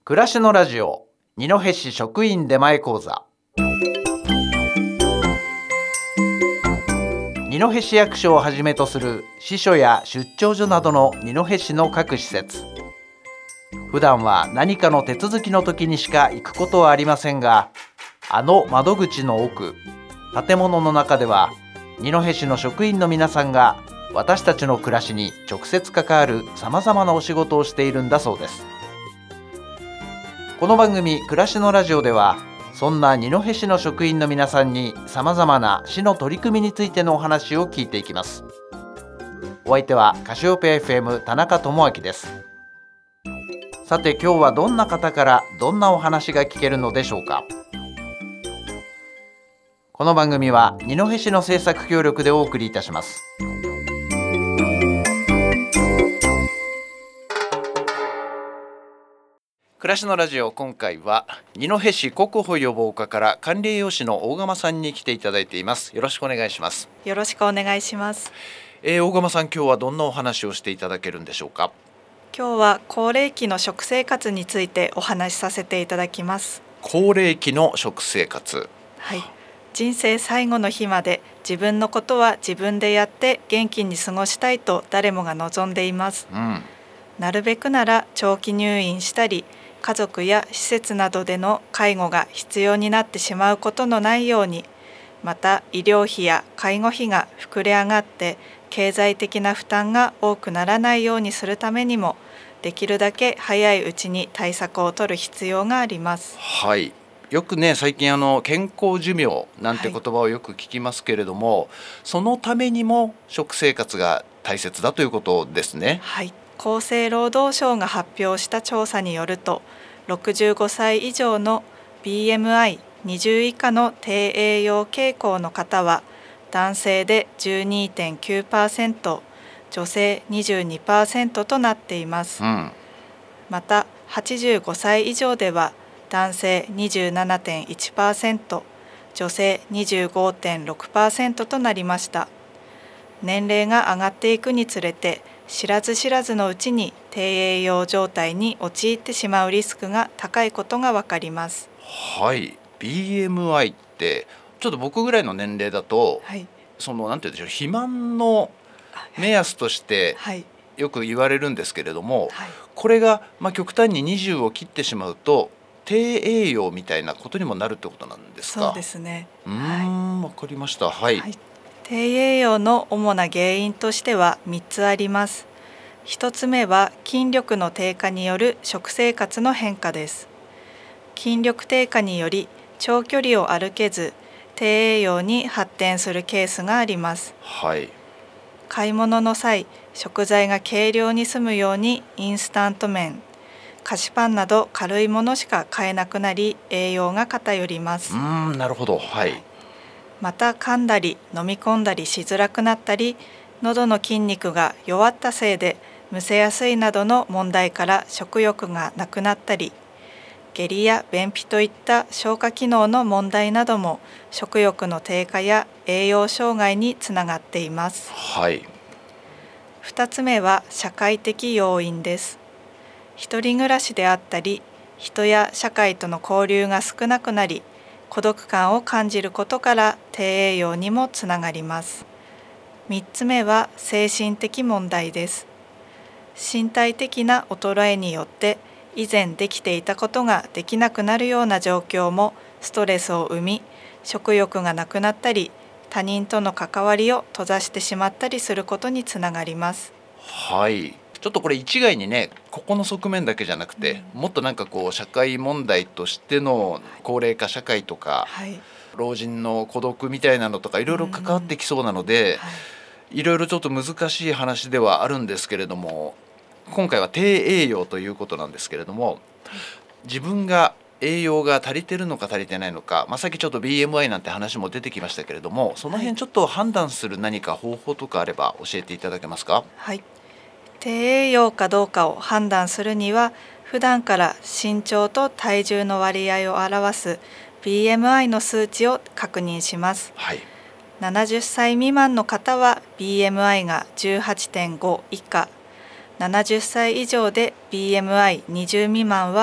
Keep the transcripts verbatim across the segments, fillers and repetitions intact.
暮らしのラジオ二戸市職員出前講座。二戸市役所をはじめとする支所や出張所などの二戸市の各施設、普段は何かの手続きの時にしか行くことはありませんが、あの窓口の奥、建物の中では二戸市の職員の皆さんが私たちの暮らしに直接関わるさまざまなお仕事をしているんだそうです。この番組暮らしのラジオでは、そんな二戸市の職員の皆さんにさまざまな市の取り組みについてのお話を聞いていきます。お相手はカシオペア エフエム 田中智明です。さて、今日はどんな方からどんなお話が聞けるのでしょうか。この番組は二戸市の制作協力でお送りいたします。暮らしのラジオ、今回は二戸市国保予防課から管理栄養士の大釜さんに来ていただいています。よろしくお願いします。 よろしくお願いします。 えー、大釜さん、今日はどんなお話をしていただけるんでしょうか。 今日は高齢期の食生活についてお話しさせていただきます。 高齢期の食生活。 はい、人生最後の日まで自分のことは自分でやって元気に過ごしたいと誰もが望んでいます、 うん、 なるべくなら長期入院したり、家族や施設などでの介護が必要になってしまうことのないように、また医療費や介護費が膨れ上がって経済的な負担が多くならないようにするためにも、できるだけ早いうちに対策を取る必要があります。 はい、よくね、最近あの健康寿命なんて言葉をよく聞きますけれども、はい、そのためにも食生活が大切だということですね。 はい、厚生労働省が発表した調査によると、ろくじゅうごさい以上の ビーエムアイにじゅう 以下の低栄養傾向の方は男性で じゅうにてんきゅうパーセント、女性 にじゅうにパーセント となっています、 うん、 またはちじゅうごさい以上では男性 にじゅうななてんいちパーセント、女性 にじゅうごてんろくパーセント となりました。年齢が上がっていくにつれて、知らず知らずのうちに低栄養状態に陥ってしまうリスクが高いことがわかります。 はい、ビーエムアイ ってちょっと僕ぐらいの年齢だと、 はい、 そのなんていうんでしょう、肥満の目安としてよく言われるんですけれども、 はい、 これがまあ極端ににじゅうを切ってしまうと低栄養みたいなことにもなるってことなんですか。 そうですね。 うーん、わかりました。はい、 はい、低栄養の主な原因としてはみっつあります。ひとつめは筋力の低下による食生活の変化です。筋力低下により長距離を歩けず、低栄養に発展するケースがあります。 はい、 買い物の際、食材が軽量に済むようにインスタント麺、菓子パンなど軽いものしか買えなくなり、栄養が偏ります。 うーん、なるほど。はい、 また噛んだり飲み込んだりしづらくなったり、喉の筋肉が弱ったせいでむせやすいなどの問題から食欲がなくなったり、下痢や便秘といった消化機能の問題なども食欲の低下や栄養障害につながっています。 はい、 ふたつめは社会的要因です。一人暮らしであったり、人や社会との交流が少なくなり、孤独感を感じることから低栄養にもつながります。みっつめは精神的問題です。身体的な衰えによって以前できていたことができなくなるような状況もストレスを生み、食欲がなくなったり、他人との関わりを閉ざしてしまったりすることにつながります。 はい、ちょっとこれ一概にね、ここの側面だけじゃなくて、うん、もっとなんかこう社会問題としての高齢化社会とか、はい、老人の孤独みたいなのとかいろいろ関わってきそうなので、うんはい、いろいろちょっと難しい話ではあるんですけれども、今回は低栄養ということなんですけれども、自分が栄養が足りてるのか足りてないのか、まあ、さっきちょっと ビーエムアイ なんて話も出てきましたけれども、その辺ちょっと判断する何か方法とかあれば教えていただけますか。 はい、低栄養かどうかを判断するには、普段から身長と体重の割合を表す ビーエムアイ の数値を確認します。 はい、 ななじゅっさい未満の方は ビーエムアイ が じゅうはちてんご 以下、ななじゅっさい以上で ビーエムアイにじゅう 未満は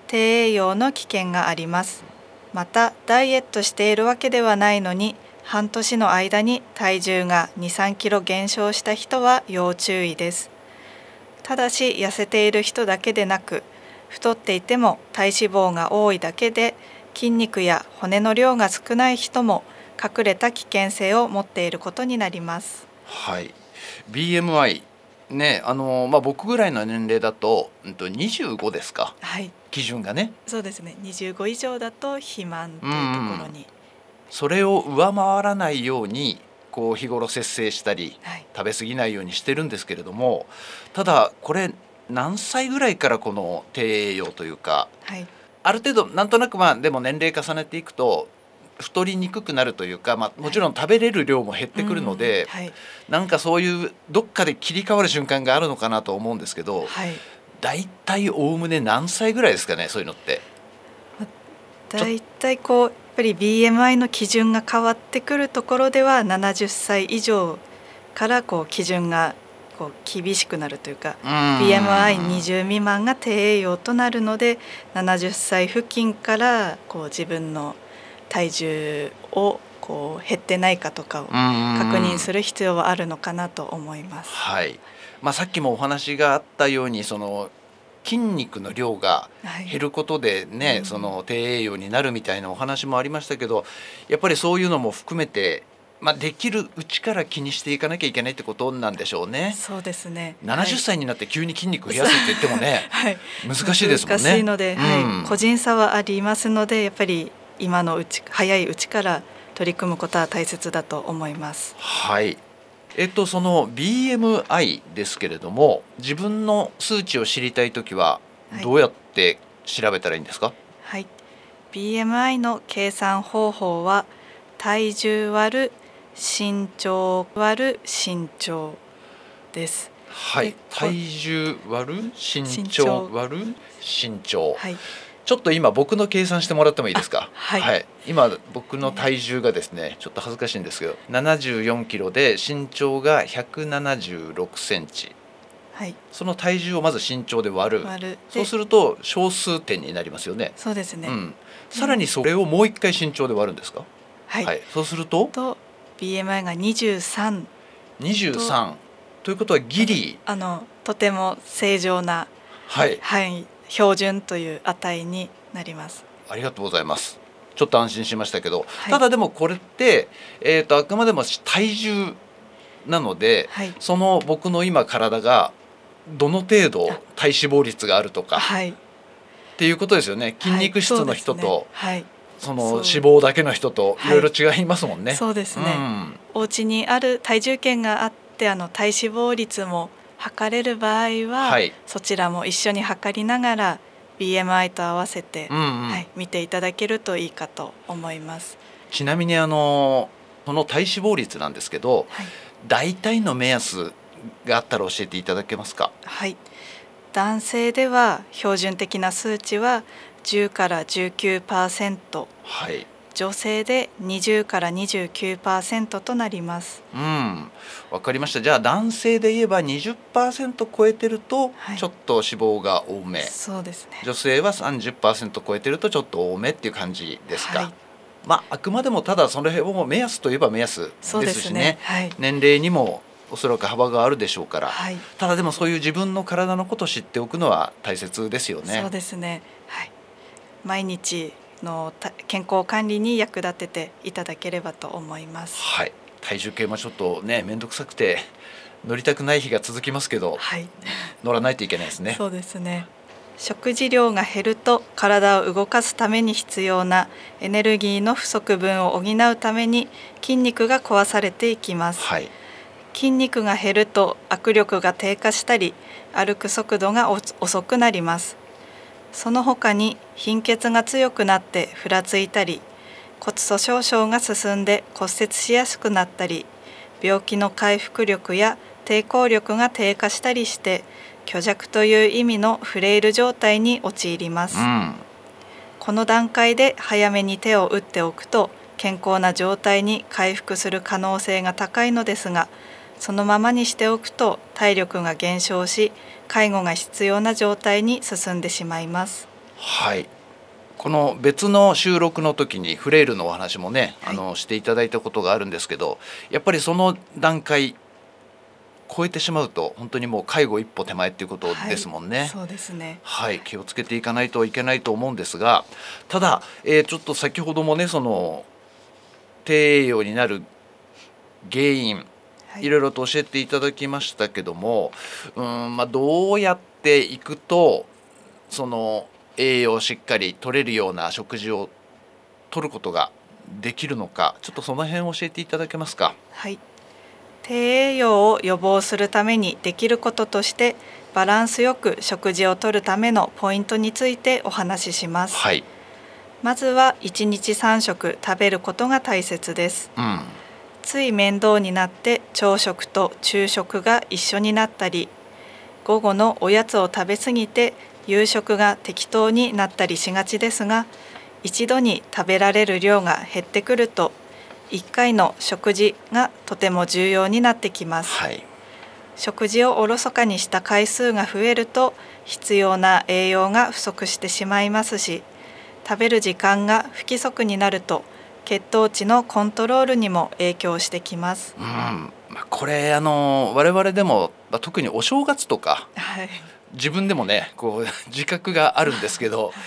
低栄養の危険があります。またダイエットしているわけではないのに半年の間に体重がに、さんキロ減少した人は要注意です。ただし痩せている人だけでなく、太っていても体脂肪が多いだけで筋肉や骨の量が少ない人も隠れた危険性を持っていることになります。 はい、ビーエムアイ ね、あのまあ、僕ぐらいの年齢だと、うん、とにじゅうごですか、 はい、 基準がね。 そうですね。にじゅうご以上だと肥満というところに、うん、 それを上回らないようにこう日頃節制したり、 はい、 食べ過ぎないようにしてるんですけれども、ただこれ何歳ぐらいからこの低栄養というか、 はい、 ある程度なんとなくまあでも年齢重ねていくと太りにくくなるというか、まあ、もちろん食べれる量も減ってくるので、 はい、 なんかそういうどっかで切り替わる瞬間があるのかなと思うんですけど、 はい、 だいたいおおむね何歳ぐらいですかね、そういうのって。 だいたいこうやっぱり ビーエムアイ の基準が変わってくるところではななじゅっさい以上からこう基準がこう厳しくなるというか、 ビーエムアイにじゅう 未満が低栄養となるので、ななじゅっさい付近からこう自分の体重をこう減ってないかとかを確認する必要はあるのかなと思います。 はい、まあ、さっきもお話があったように、その筋肉の量が減ることでね、はい、その低栄養になるみたいなお話もありましたけど、やっぱりそういうのも含めて、まあ、できるうちから気にしていかなきゃいけないってことなんでしょうね。 そうですね。 ななじゅっさいになって急に筋肉増やすって言ってもね、はい、難しいですもんね。 難しいので、 うんはい、個人差はありますので、やっぱり今のうち早いうちから取り組むことは大切だと思います。 はい、えっとその ビーエムアイ ですけれども、自分の数値を知りたいときはどうやって調べたらいいんですか？ はい、ビーエムアイ の計算方法は体重割る身長割る身長です。 はい、体重割る身長割る身長、はい、ちょっと今僕の計算してもらってもいいですか？ はい、 はい、今僕の体重がですね、ちょっと恥ずかしいんですけどななじゅうよんキロで身長がひゃくななじゅうろくセンチ、はい、その体重をまず身長で割る、割るそうすると小数点になりますよね。 そうですね、うん、 さらにそれをもう一回身長で割るんですか？ はい、はい、 そうするとと ビーエムアイ がにじゅうさん、 にじゅうさんということはギリあのとても正常な、 はいはい、標準という値になります。 ありがとうございます。ちょっと安心しましたけど、はい、ただでもこれって、えーと、あくまでも体重なので、はい、その僕の今体がどの程度体脂肪率があるとか、はい、っていうことですよね。筋肉質の人と、はい、その脂肪だけの人といろいろ違いますもんね。 はい、そうですね、うん、お家にある体重計があってあの体脂肪率も測れる場合は、はい、そちらも一緒に測りながら ビーエムアイ と合わせて、うんうん、はい、見ていただけるといいかと思います。 ちなみにあのこの体脂肪率なんですけど、はい、大体の目安があったら教えていただけますか？ はい、男性では標準的な数値はじゅうからじゅうきゅうパーセント、はい、女性でにじゅうからにじゅうきゅうパーセント となります。 うん、わかりました。じゃあ男性で言えば にじゅっパーセント 超えてるとちょっと脂肪が多め、はい、 そうですね。 女性は さんじゅっパーセント 超えてるとちょっと多めっていう感じですか？はい、まあ、あくまでもただその辺も目安といえば目安ですし ね, ね、はい、年齢にもおそらく幅があるでしょうから、はい、ただでもそういう自分の体のことを知っておくのは大切ですよね。 そうですね、はい、毎日の健康管理に役立てていただければと思います。 はい、体重計もちょっとね面倒くさくて乗りたくない日が続きますけど、はい、乗らないといけないですね。 そうですね。食事量が減ると体を動かすために必要なエネルギーの不足分を補うために筋肉が壊されていきます。はい、筋肉が減ると握力が低下したり歩く速度が遅くなります。その他に貧血が強くなってふらついたり骨粗しょう症が進んで骨折しやすくなったり病気の回復力や抵抗力が低下したりして虚弱という意味のフレイル状態に陥ります。うん、この段階で早めに手を打っておくと健康な状態に回復する可能性が高いのですが、そのままにしておくと体力が減少し介護が必要な状態に進んでしまいます。 はい、この別の収録の時にフレイルのお話もね、はい、あのしていただいたことがあるんですけど、やっぱりその段階超えてしまうと本当にもう介護一歩手前っていうことですもんね。 はい、そうですね。 はい、気をつけていかないといけないと思うんですが、ただ、えー、ちょっと先ほどもね、その低栄養になる原因、はい、いろいろと教えていただきましたけども、うーん、まあ、どうやっていくとその栄養をしっかり取れるような食事を取ることができるのか、ちょっとその辺を教えていただけますか。 はい、低栄養を予防するためにできることとして、バランスよく食事をとるためのポイントについてお話しします。 はい、 まずはいちにちさん食食べることが大切です。 うん、 つい面倒になって朝食と昼食が一緒になったり、午後のおやつを食べ過ぎて夕食が適当になったりしがちですが、一度に食べられる量が減ってくるといっかいの食事がとても重要になってきます。 はい、 食事をおろそかにした回数が増えると必要な栄養が不足してしまいますし、食べる時間が不規則になると血糖値のコントロールにも影響してきます。 うん、まあ、これあの我々でも、まあ、特にお正月とか、 はい、 自分でもねこう自覚があるんですけど、はい、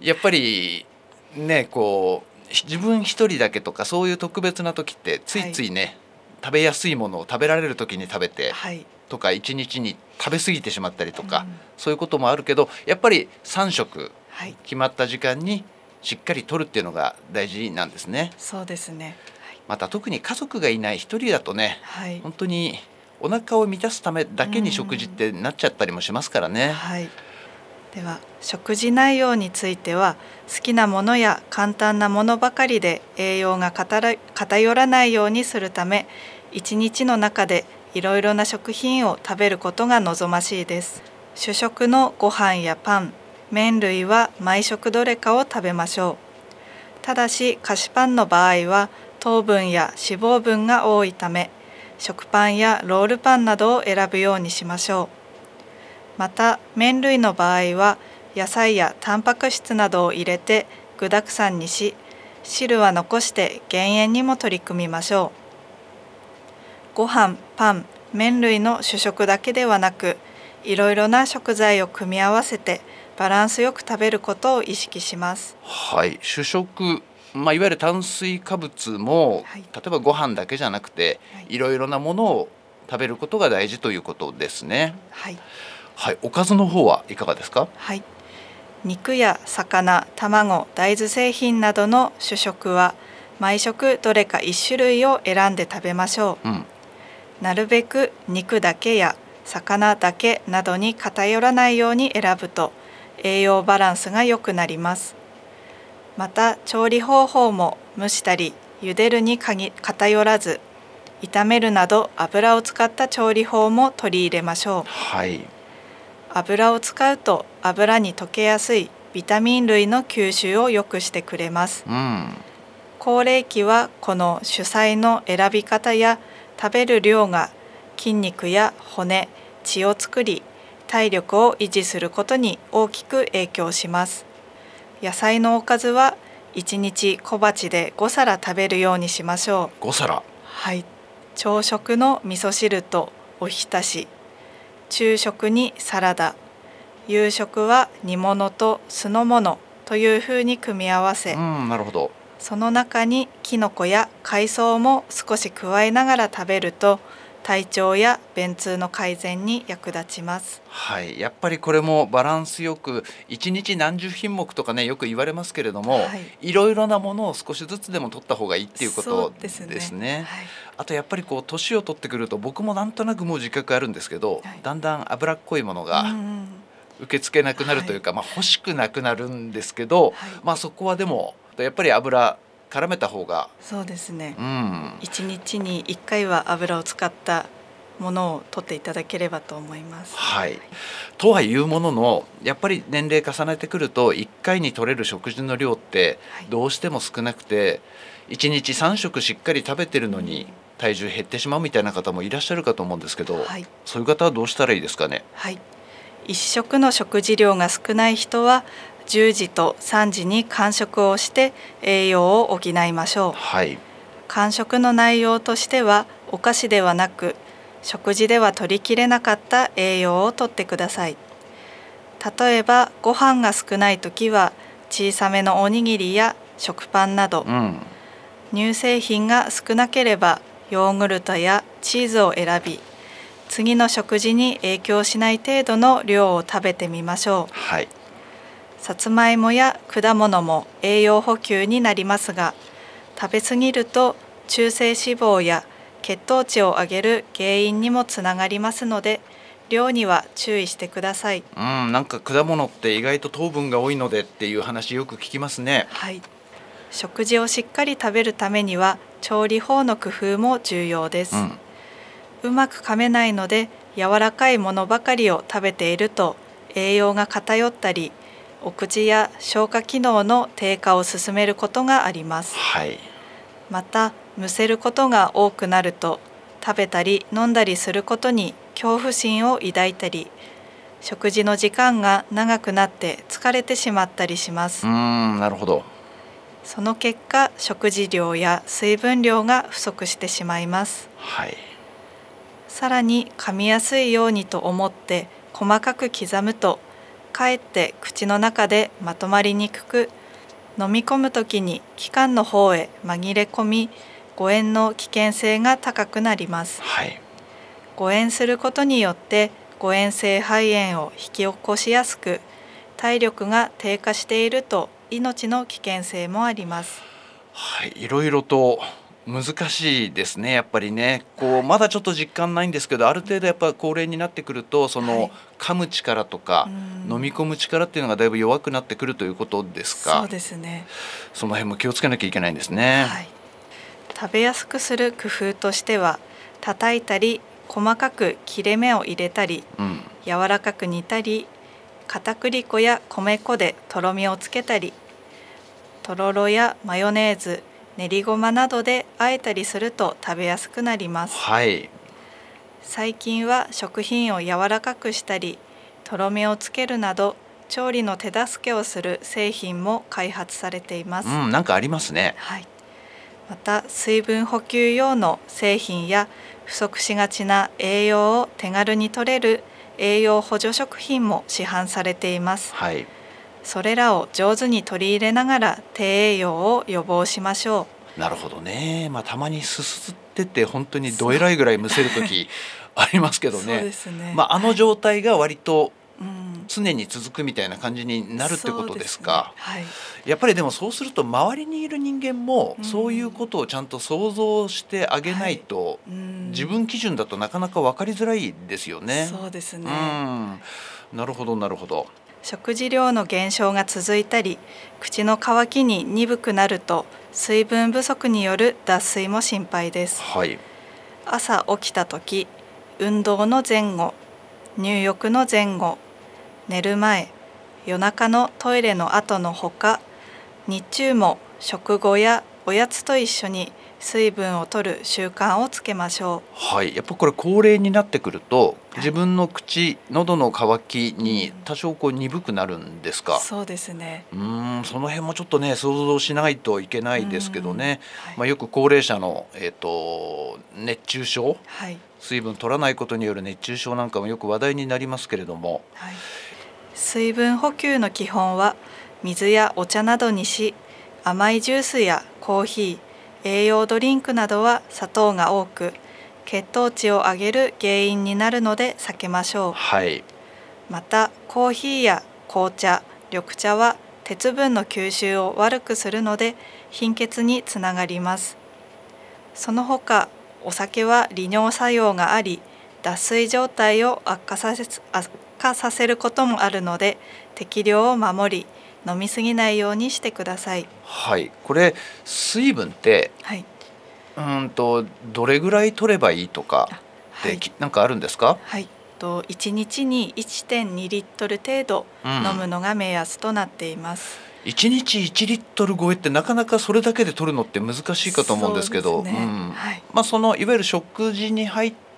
やっぱりねこう自分一人だけとかそういう特別な時ってついついね、はい、食べやすいものを食べられる時に食べて、はい、とか一日に食べ過ぎてしまったりとか、うん、そういうこともあるけど、やっぱりさん食決まった時間にしっかり取るっていうのが大事なんですね。 そうですね。 また特に家族がいない一人だとね、はい、本当にお腹を満たすためだけに食事ってなっちゃったりもしますからね。 はい、では食事内容については、好きなものや簡単なものばかりで栄養が偏らないようにするため、一日の中でいろいろな食品を食べることが望ましいです。主食のご飯やパン、麺類は毎食どれかを食べましょう。ただし菓子パンの場合は糖分や脂肪分が多いため、食パンやロールパンなどを選ぶようにしましょう。また麺類の場合は野菜やタンパク質などを入れて具沢山にし、汁は残して減塩にも取り組みましょう。ご飯、パン、麺類の主食だけではなく、いろいろな食材を組み合わせてバランスよく食べることを意識します。 はい、主食、まあ、いわゆる炭水化物も、はい、例えばご飯だけじゃなくて、はい、いろいろなものを食べることが大事ということですね。 はい、 はい、おかずの方はいかがですか。 はい、肉や魚、卵、大豆製品などの主食は毎食どれかいち種類を選んで食べましょう。うん、なるべく肉だけや魚だけなどに偏らないように選ぶと栄養バランスが良くなります。また調理方法も蒸したり茹でるに偏らず、炒めるなど油を使った調理法も取り入れましょう。 はい、 油を使うと油に溶けやすいビタミン類の吸収を良くしてくれます。 うん、 高齢期はこの主菜の選び方や食べる量が筋肉や骨、血を作り体力を維持することに大きく影響します。野菜のおかずはいちにち小鉢でごさら食べるようにしましょう。 ご皿。 はい、朝食の味噌汁とおひたし、昼食にサラダ、夕食は煮物と酢の物というふうに組み合わせ、 うん、なるほど。 その中にきのこや海藻も少し加えながら食べると体調や便通の改善に役立ちます。 はい、やっぱりこれもバランスよくいちにち何十品目とかねよく言われますけれども、はい、いろいろなものを少しずつでも取った方がいいっていうことですね。ですね、はい、あとやっぱりこう年を取ってくると僕もなんとなくもう自覚あるんですけど、はい、だんだん脂っこいものが受け付けなくなるというか、はい、まあ、欲しくなくなるんですけど、はい、まあ、そこはでもやっぱり油絡めた方が。 そうですね、 うん、 いちにちにいっかいは油を使ったものを取っていただければと思います。 はい、とはいうもののやっぱり年齢重ねてくるといっかいに取れる食事の量ってどうしても少なくて、いちにちさん食しっかり食べてるのに体重減ってしまうみたいな方もいらっしゃるかと思うんですけど、はい、そういう方はどうしたらいいですかね。 はい、いち食の食事量が少ない人はじゅうじとさんじに間食をして栄養を補いましょう。 はい。 間食の内容としては、お菓子ではなく食事では取りきれなかった栄養をとってください。例えばご飯が少ないときは小さめのおにぎりや食パンなど、 うん、 乳製品が少なければヨーグルトやチーズを選び、次の食事に影響しない程度の量を食べてみましょう。 はい。 さつまいもや果物も栄養補給になりますが、食べ過ぎると中性脂肪や血糖値を上げる原因にもつながりますので、量には注意してください。 うん、なんか果物って意外と糖分が多いのでっていう話よく聞きますね。 はい。食事をしっかり食べるためには調理法の工夫も重要です。 うん、 うまく噛めないので柔らかいものばかりを食べていると栄養が偏ったり、お口や消化機能の低下を進めることがあります。 はい。 また、むせることが多くなると食べたり飲んだりすることに恐怖心を抱いたり、食事の時間が長くなって疲れてしまったりします。 うーん、なるほど。 その結果、食事量や水分量が不足してしまいます。 はい。 さらに噛みやすいようにと思って細かく刻むと、かえって口の中でまとまりにくく、飲み込むときに気管の方へ紛れ込み、誤嚥の危険性が高くなります。 はい。 誤嚥することによって誤嚥性肺炎を引き起こしやすく、体力が低下していると命の危険性もあります。 はい、いろいろと難しいですね。やっぱりね、こう、 はい、 まだちょっと実感ないんですけど、ある程度やっぱ高齢になってくると、その、 はい、 噛む力とかうん飲み込む力っていうのがだいぶ弱くなってくるということですか。 そうですね。 その辺も気をつけなきゃいけないんですね。 はい、食べやすくする工夫としては、叩いたり細かく切れ目を入れたり、 うん、 柔らかく煮たり、片栗粉や米粉でとろみをつけたり、とろろやマヨネーズ、練りごまなどで和えたりすると食べやすくなります。 はい。 最近は食品を柔らかくしたり、とろみをつけるなど調理の手助けをする製品も開発されています。 うん、なんかありますね。 はい、また水分補給用の製品や不足しがちな栄養を手軽に摂れる栄養補助食品も市販されています。 はい。 それらを上手に取り入れながら低栄養を予防しましょなるほどね。まあたまにすすってて本当にどえらいぐらいむせる時ありますけう。 どそうでね。 すね。 まああの状態が割とはい、うん常に続くみたいな感じになるってことですか。 そうですね。 やっぱりでもそうすると周りにいる人間もうんそういうことをちゃんと想像してあげないと、 はい、うん自分基準だとなかなか分かりづらいですよね。 そうですね。 うんなるほどなるほど。 食事量の減少が続いたり、口の渇きに鈍くなると水分不足による脱水も心配です。 はい。 朝起きた時、運動の前後、入浴の前後、寝る前、夜中のトイレの後のほか、日中も食後やおやつと一緒に水分を摂る習慣をつけましょはい、やっぱこれ高齢になってくるとい自分の口喉の渇きに多少こう鈍くなるんですう。 か。 そうですね。 うーんその辺もちょっとね想像しないといけないですけどね。 うんはいまあ、よく高齢者の、えー、と熱中症、 はい水分取らないことによる熱中症なんかもよく話題になりますけれども。 はい、水分補給の基本は水やお茶などにし、甘いジュースやコーヒー、栄養ドリンクなどは砂糖が多く血糖値を上げる原因になるので避けましょう。 はい。 またコーヒーや紅茶、緑茶は鉄分の吸収を悪くするので貧血につながります。その他お酒は利尿作用があり、脱水状態を悪化させ、悪化させることもあるので適量を守り、飲みすぎないようにしてください。 はい、これ水分ってはい、 うーんとどれぐらい取ればいいとかって、 はい、 きなんかあるんですか。 はいといちにちに いってんにリットル程度うん飲むのが目安となっています。 いちにちいちリットル超えってなかなかそれだけで取るのって難しいかと思うんですけど、 そうですねうんはいまあ、そのいわゆる食事に入っ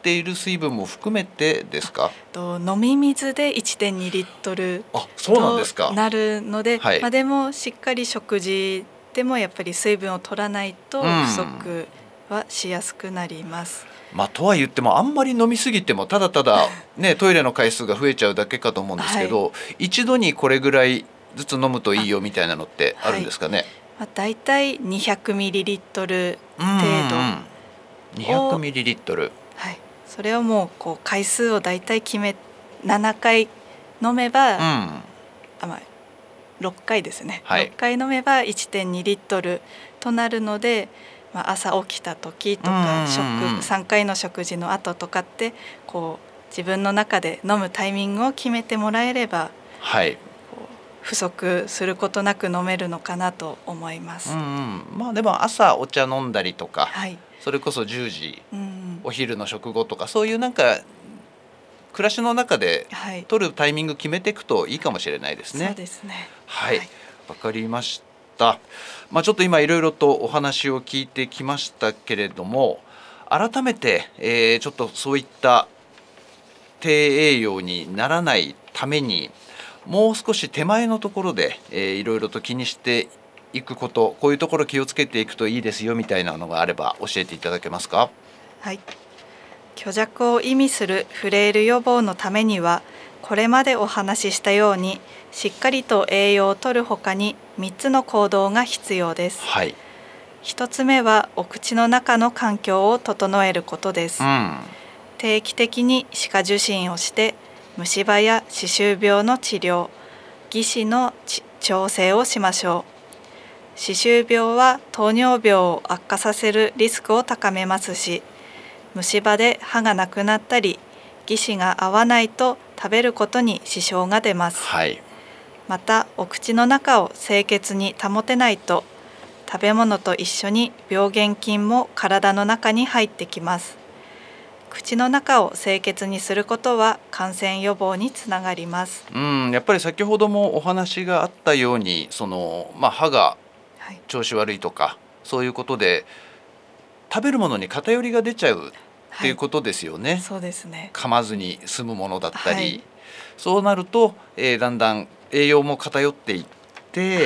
っている水分も含めてですか？ と飲み水で いってんに リットルあ、そうなんですか。 となるので、 はい、 まあ、でもしっかり食事でもやっぱり水分を取らないと不足はしやすくなります。 うん、まあ、とは言ってもあんまり飲みすぎてもただただ、ね、トイレの回数が増えちゃうだけかと思うんですけど、はい、一度にこれぐらいずつ飲むといいよみたいなのってあるんですかね？はい、 まあ、だいたい にひゃくミリリットル 程度、 にひゃくミリリットル、 はい、それをもうこう回数をだいたい決めななかい飲めば、うん、あ、まあ、ろっかいですね、はい、ろっかい飲めば いってんに リットルとなるので、まあ、朝起きた時とか食さんかいの食事の後とかってこう自分の中で飲むタイミングを決めてもらえれば、はい、不足することなく飲めるのかなと思います。うんうん、まあ、でも朝お茶飲んだりとか、はい、それこそじゅうじ、うん、お昼の食後とかそういうなんか暮らしの中で取るタイミング決めていくといいかもしれないですね。 そうですね。 はい、わかりました。まあ、ちょっと今いろいろとお話を聞いてきましたけれども、改めて、えー、ちょっとそういった低栄養にならないためにもう少し手前のところで、えー、いろいろと気にしていくこと、こういうところ気をつけていくといいですよみたいなのがあれば教えていただけますか？ はい、虚弱を意味するフレイル予防のためには、これまでお話ししたようにしっかりと栄養を摂るほかにみっつの行動が必要です。はい、ひとつめはお口の中の環境を整えることです。うん、定期的に歯科受診をして虫歯や歯周病の治療、義歯の調整をしましょう。歯周病は糖尿病を悪化させるリスクを高めますし、虫歯で歯がなくなったり義歯が合わないと食べることに支障が出ます。はい、またお口の中を清潔に保てないと食べ物と一緒に病原菌も体の中に入ってきます。口の中を清潔にすることは感染予防につながります。 うん、やっぱり先ほどもお話があったようにその、まあ、歯が調子悪いとか、はい、そういうことで食べるものに偏りが出ちゃうっていうことですよね。はい、 そうですね。 噛まずに済むものだったり、はい、そうなると、えー、だんだん栄養も偏っていって、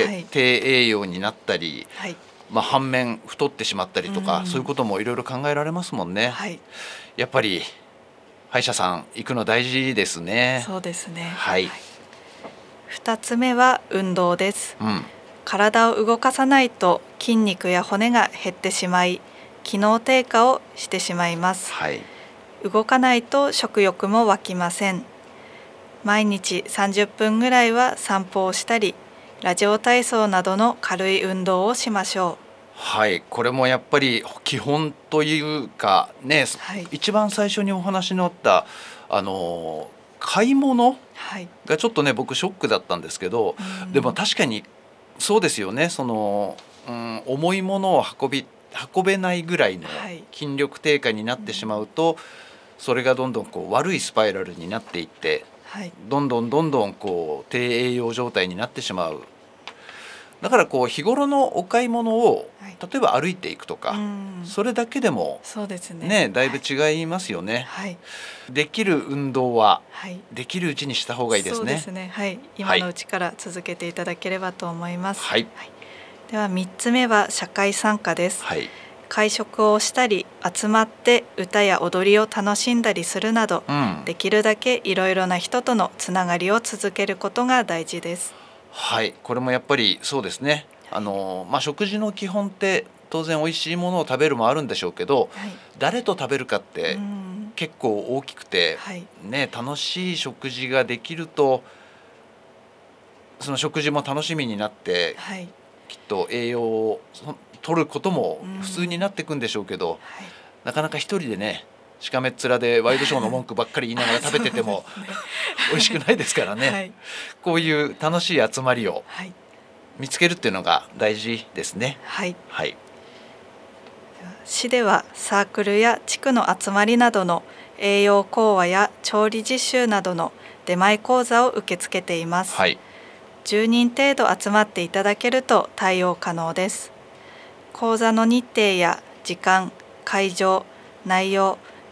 はい、低栄養になったり、はい、まあ、反面太ってしまったりとか、うん、そういうこともいろいろ考えられますもんね。はい、やっぱり歯医者さん行くの大事ですね。 そうですね。 はい。はい、 ふたつめは運動です。 うん、 体を動かさないと筋肉や骨が減ってしまい、機能低下をしてしまいます。はい、動かないと食欲も湧きません。毎日さんじゅっぷんぐらいは散歩をしたり、ラジオ体操などの軽い運動をしましょう。 はい、これもやっぱり基本というかね、はい、一番最初にお話のあったあの買い物がちょっとね、僕ショックだったんですけど、でも確かにそうですよね。その、うん、重いものを運び運べないぐらいの筋力低下になってしまうと、それがどんどんこう悪いスパイラルになっていって、はい、どんどんどんどんこう低栄養状態になってしまう。だからこう日頃のお買い物を、はい、例えば歩いていくとか、それだけでもそうですね、 ね、だいぶ違いますよね。はい、できる運動は、はい、できるうちにした方がいいですね。 そうですね、はい、今のうちから続けていただければと思います。はいはい、ではみっつめは社会参加です。はい、会食をしたり集まって歌や踊りを楽しんだりするなど、うん、できるだけいろいろな人とのつながりを続けることが大事です。 はい、これもやっぱりそうですね。あの、まあ、食事の基本って当然おいしいものを食べるもあるんでしょうけど、はい、誰と食べるかって結構大きくて、はい、ね、楽しい食事ができるとその食事も楽しみになって、はい、きっと栄養を取ることも普通になっていくんでしょうけど、はい、なかなか一人でね、しかめっ面でワイドショーの文句ばっかり言いながら食べてても美味しくないですからね。はい、こういう楽しい集まりを見つけるっていうのが大事ですね。 はい、 はい、 市ではサークルや地区の集まりなどの栄養講話や調理実習などの出前講座を受け付けています。はい、じゅうにん程度集まっていただけると対応可能です。講座の日程や時間、会場、内容、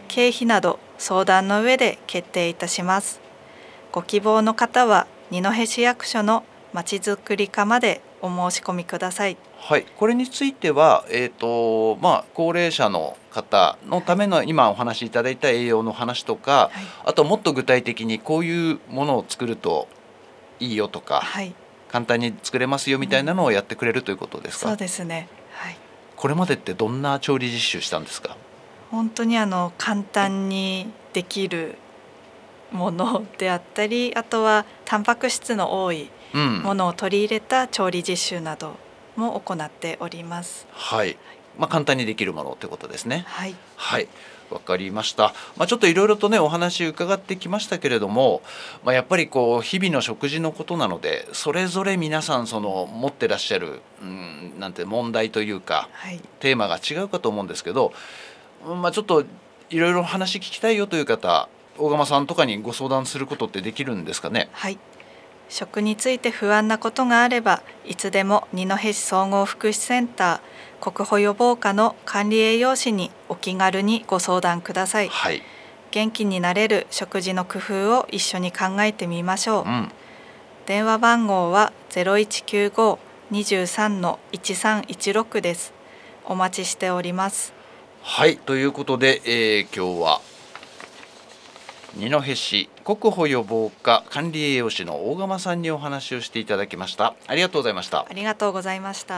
経費など相談の上で決定いたします。ご希望の方は二戸市役所のまちづくり課までお申し込みください。 はい、これについては、えーとまあ、高齢者の方のための今お話しいただいた栄養の話とか、 はい、 あともっと具体的にこういうものを作るといいよとか、 はい、 簡単に作れますよみたいなのをやってくれるということですか？ そうですね、はい、 これまでってどんな調理実習したんですか？ 本当にあの簡単にできるものであったり、あとはタンパク質の多いものを取り入れた調理実習なども行っております。 はい、まあ、簡単にできるものということですね。 はい、 はい、わかりました。まあ、ちょっといろいろとねお話伺ってきましたけれども、まあ、やっぱりこう日々の食事のことなので、それぞれ皆さんその持ってらっしゃる、うん、なんて問題というか、 はい、 テーマが違うかと思うんですけど、まあ、ちょっといろいろ話聞きたいよという方、大釜さんとかにご相談することってできるんですかね？ はい、食について不安なことがあればいつでも二戸市総合福祉センター国保予防課の管理栄養士にお気軽にご相談ください。 はい、 元気になれる食事の工夫を一緒に考えてみましょう。 うん、 電話番号は ゼロいちきゅうご にさん いちさんいちろく です。お待ちしております。 はい、ということで、えー、今日は二戸市国保予防課管理栄養士の大釜さんにお話をしていただきました。ありがとうございました。 ありがとうございました。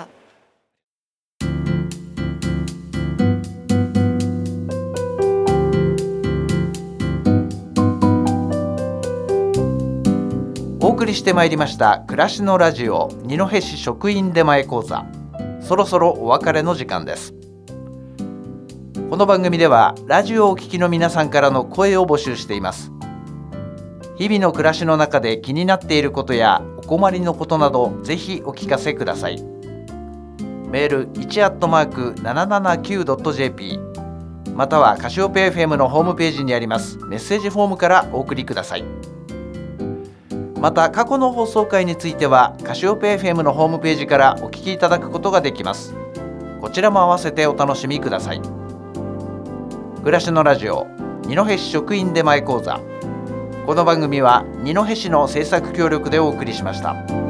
お送りしてまいりました暮らしのラジオ二戸市職員出前講座、そろそろお別れの時間です。この番組ではラジオをお聞きの皆さんからの声を募集しています。日々の暮らしの中で気になっていることやお困りのことなど、ぜひお聞かせください。メール いち アットマーク ななななきゅう ドット ジェーピー またはカシオペ エフエム のホームページにありますメッセージフォームからお送りください。また過去の放送回についてはカシオペ エフエム のホームページからお聞きいただくことができます。こちらも合わせてお楽しみください。暮らしのラジオ二戸市職員出前講座、この番組は二戸市の制作協力でお送りしました。